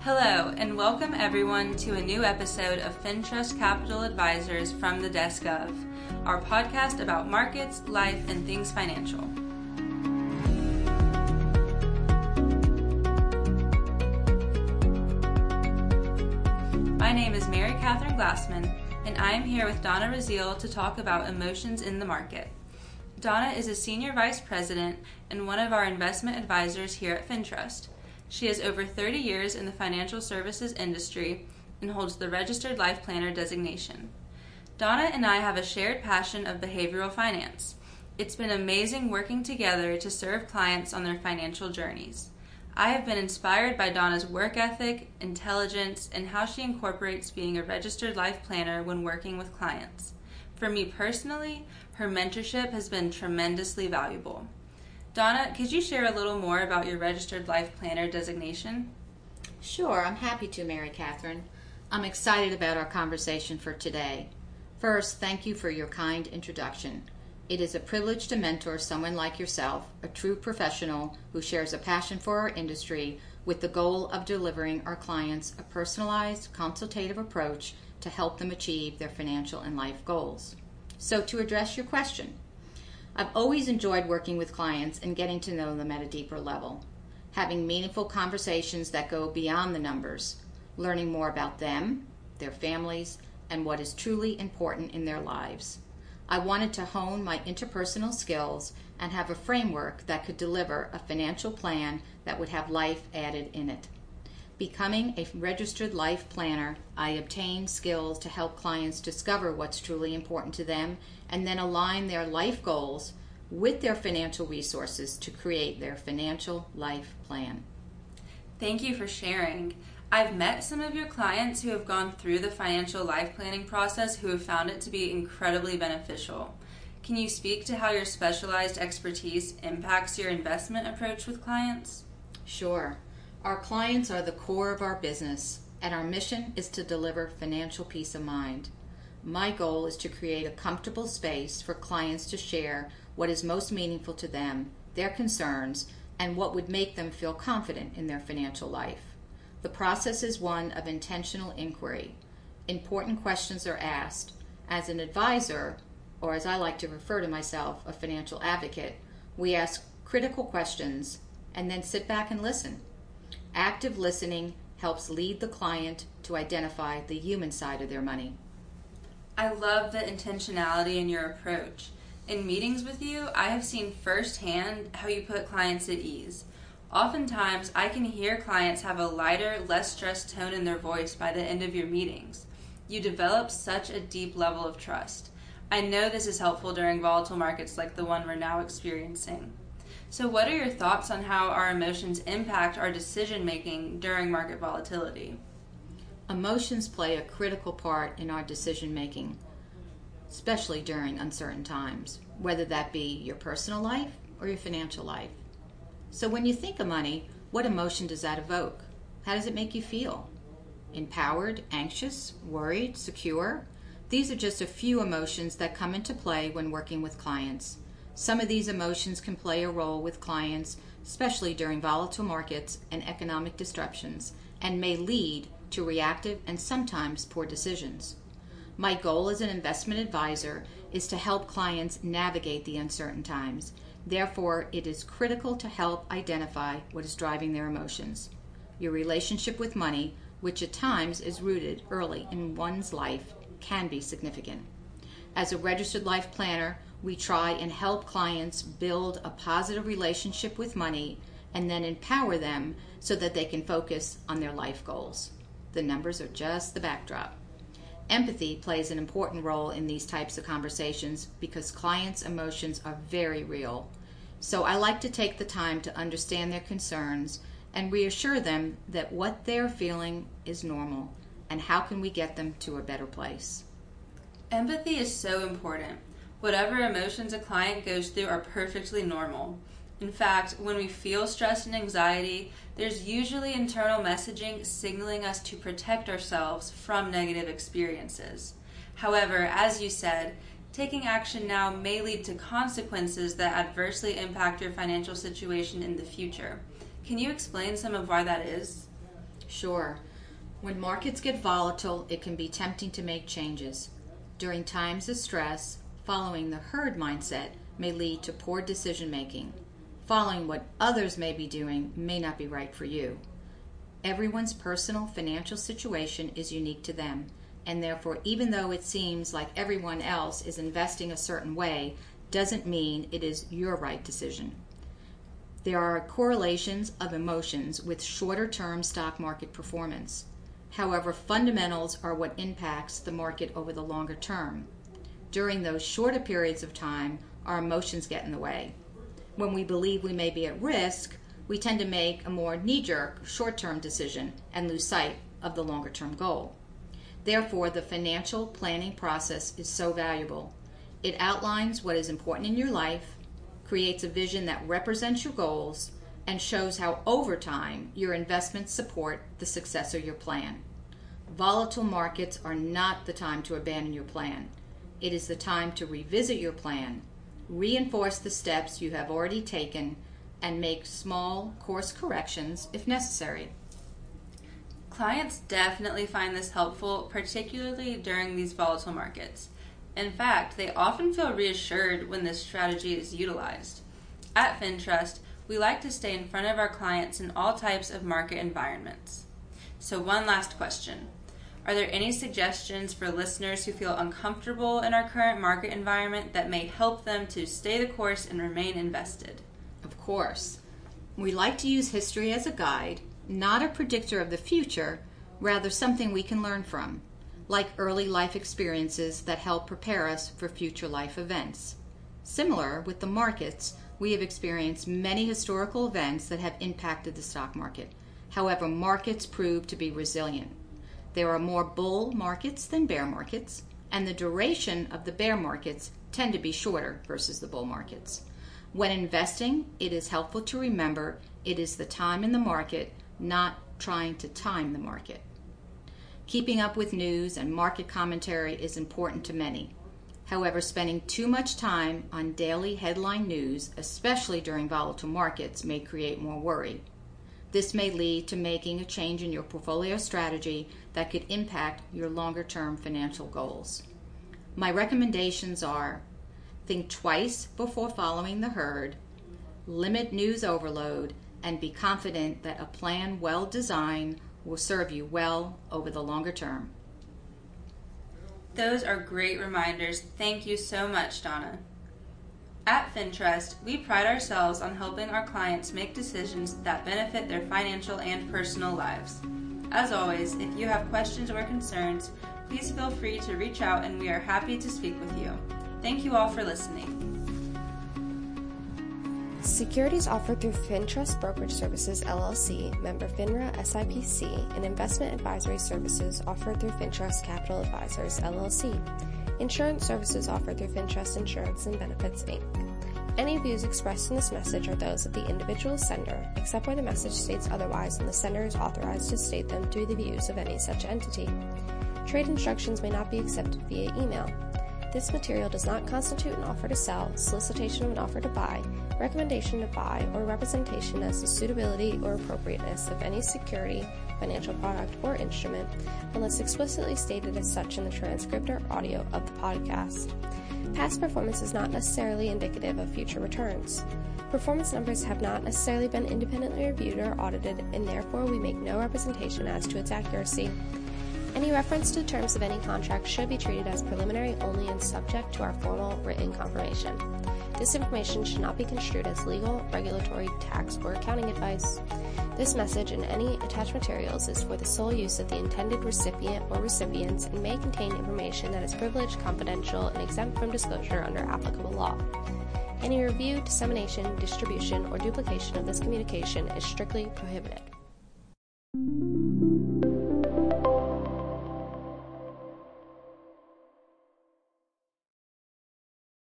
Hello, and welcome everyone to a new episode of FinTrust Capital Advisors from the Desk of, our podcast about markets, life, and things financial. My name is Mary Catherine Glassman, and I am here with Donna Raziel to talk about emotions in the market. Donna is a Senior Vice President and one of our investment advisors here at FinTrust. She has over 30 years in the financial services industry and holds the Registered Life Planner designation. Donna and I have a shared passion of behavioral finance. It's been amazing working together to serve clients on their financial journeys. I have been inspired by Donna's work ethic, intelligence, and how she incorporates being a registered life planner when working with clients. For me personally, her mentorship has been tremendously valuable. Donna, could you share a little more about your Registered Life Planner designation? Sure, I'm happy to, Mary Catherine. I'm excited about our conversation for today. First, thank you for your kind introduction. It is a privilege to mentor someone like yourself, a true professional who shares a passion for our industry with the goal of delivering our clients a personalized, consultative approach to help them achieve their financial and life goals. So to address your question, I've always enjoyed working with clients and getting to know them at a deeper level, having meaningful conversations that go beyond the numbers, learning more about them, their families, and what is truly important in their lives. I wanted to hone my interpersonal skills and have a framework that could deliver a financial plan that would have life added in it. Becoming a registered life planner, I obtained skills to help clients discover what's truly important to them and then align their life goals with their financial resources to create their financial life plan. Thank you for sharing. I've met some of your clients who have gone through the financial life planning process who have found it to be incredibly beneficial. Can you speak to how your specialized expertise impacts your investment approach with clients? Sure. Our clients are the core of our business, and our mission is to deliver financial peace of mind. My goal is to create a comfortable space for clients to share what is most meaningful to them, their concerns, and what would make them feel confident in their financial life. The process is one of intentional inquiry. Important questions are asked. As an advisor, or as I like to refer to myself, a financial advocate, we ask critical questions and then sit back and listen. Active listening helps lead the client to identify the human side of their money. I love the intentionality in your approach. In meetings with you, I have seen firsthand how you put clients at ease. Oftentimes, I can hear clients have a lighter, less stressed tone in their voice by the end of your meetings. You develop such a deep level of trust. I know this is helpful during volatile markets like the one we're now experiencing. So what are your thoughts on how our emotions impact our decision-making during market volatility? Emotions play a critical part in our decision-making, especially during uncertain times, whether that be your personal life or your financial life. So when you think of money, what emotion does that evoke? How does it make you feel? Empowered, anxious, worried, secure? These are just a few emotions that come into play when working with clients. Some of these emotions can play a role with clients, especially during volatile markets and economic disruptions, and may lead to reactive and sometimes poor decisions. My goal as an investment advisor is to help clients navigate the uncertain times. Therefore, it is critical to help identify what is driving their emotions. Your relationship with money, which at times is rooted early in one's life, can be significant. As a registered life planner, we try and help clients build a positive relationship with money and then empower them so that they can focus on their life goals. The numbers are just the backdrop. Empathy plays an important role in these types of conversations because clients' emotions are very real. So I like to take the time to understand their concerns and reassure them that what they're feeling is normal and how can we get them to a better place. Empathy is so important. Whatever emotions a client goes through are perfectly normal. In fact, when we feel stress and anxiety, there's usually internal messaging signaling us to protect ourselves from negative experiences. However, as you said, taking action now may lead to consequences that adversely impact your financial situation in the future. Can you explain some of why that is? Sure. When markets get volatile, it can be tempting to make changes. During times of stress, following the herd mindset may lead to poor decision making. Following what others may be doing may not be right for you. Everyone's personal financial situation is unique to them, and therefore, even though it seems like everyone else is investing a certain way, doesn't mean it is your right decision. There are correlations of emotions with shorter-term stock market performance. However, fundamentals are what impacts the market over the longer term. During those shorter periods of time, our emotions get in the way. When we believe we may be at risk, we tend to make a more knee-jerk, short-term decision and lose sight of the longer-term goal. Therefore, the financial planning process is so valuable. It outlines what is important in your life, creates a vision that represents your goals, and shows how over time your investments support the success of your plan. Volatile markets are not the time to abandon your plan. It is the time to revisit your plan, reinforce the steps you have already taken, and make small course corrections if necessary. Clients definitely find this helpful, particularly during these volatile markets. In fact, they often feel reassured when this strategy is utilized. At FinTrust, we like to stay in front of our clients in all types of market environments. So one last question. Are there any suggestions for listeners who feel uncomfortable in our current market environment that may help them to stay the course and remain invested? Of course. We like to use history as a guide, not a predictor of the future, rather something we can learn from, like early life experiences that help prepare us for future life events. Similar with the markets, we have experienced many historical events that have impacted the stock market. However, markets prove to be resilient. There are more bull markets than bear markets, and the duration of the bear markets tend to be shorter versus the bull markets. When investing, it is helpful to remember it is the time in the market, not trying to time the market. Keeping up with news and market commentary is important to many. However, spending too much time on daily headline news, especially during volatile markets, may create more worry. This may lead to making a change in your portfolio strategy that could impact your longer-term financial goals. My recommendations are: think twice before following the herd, limit news overload, and be confident that a plan well designed will serve you well over the longer term. Those are great reminders. Thank you so much, Donna. At FinTrust, we pride ourselves on helping our clients make decisions that benefit their financial and personal lives. As always, if you have questions or concerns, please feel free to reach out and we are happy to speak with you. Thank you all for listening. Securities offered through FinTrust Brokerage Services, LLC, member FINRA SIPC, and investment advisory services offered through FinTrust Capital Advisors, LLC. Insurance services offered through FinTrust Insurance and Benefits, Inc. Any views expressed in this message are those of the individual sender, except where the message states otherwise and the sender is authorized to state them through the views of any such entity. Trade instructions may not be accepted via email. This material does not constitute an offer to sell, solicitation of an offer to buy, recommendation to buy, or representation as to suitability or appropriateness of any security, financial product, or instrument, unless explicitly stated as such in the transcript or audio of the podcast. Past performance is not necessarily indicative of future returns. Performance numbers have not necessarily been independently reviewed or audited, and therefore we make no representation as to its accuracy. Any reference to terms of any contract should be treated as preliminary only and subject to our formal written confirmation. This information should not be construed as legal, regulatory, tax, or accounting advice. This message and any attached materials is for the sole use of the intended recipient or recipients and may contain information that is privileged, confidential, and exempt from disclosure under applicable law. Any review, dissemination, distribution, or duplication of this communication is strictly prohibited.